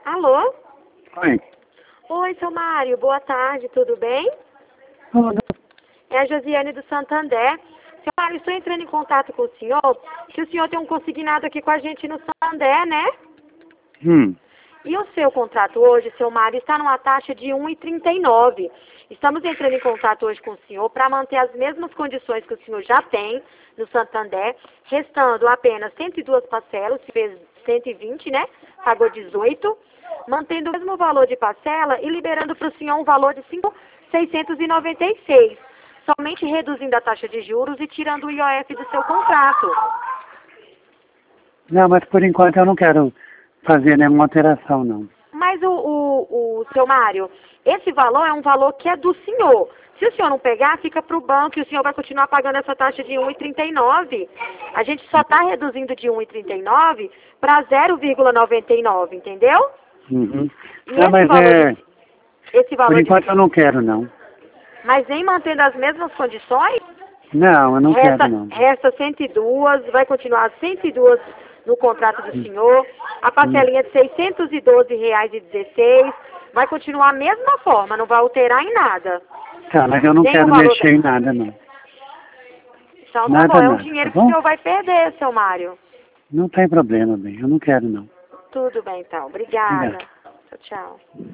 Alô? Oi. Oi, seu Mário. Boa tarde, tudo bem? Tudo. É a Josiane do Santander. Seu Mário, estou entrando em contato com o senhor, que o senhor tem um consignado aqui com a gente no Santander, né? E o seu contrato hoje, seu Mário, está numa taxa de 1,39. Estamos entrando em contato hoje com o senhor para manter as mesmas condições que o senhor já tem no Santander, restando apenas 102 parcelas, se fez 120, né? Pagou 18, mantendo o mesmo valor de parcela e liberando para o senhor um valor de 5.696, somente reduzindo a taxa de juros e tirando o IOF do seu contrato. Não, mas por enquanto eu não quero fazer nenhuma alteração, não. Mas o seu Mário, esse valor é um valor que é do senhor. Se o senhor não pegar, fica para o banco e o senhor vai continuar pagando essa taxa de 1,39. A gente só está reduzindo de 1,39 para 0,99, entendeu? Uhum. E Não, mas esse por valor enquanto eu não quero, não. mas vem mantendo as mesmas condições, Não, eu não quero, não. resta 102, vai continuar 102 no contrato do senhor, a parcelinha de R$ 612,16, vai continuar a mesma forma, não vai alterar em nada. Tá, mas eu não Nem o quero valor mexer em nada, não. Então tá bom, Nada, é um nada, dinheiro tá que o bom? senhor vai perder, seu Mário. Não tem problema, bem. Eu não quero, não. Tudo bem então, obrigada. Obrigado. Tchau, tchau.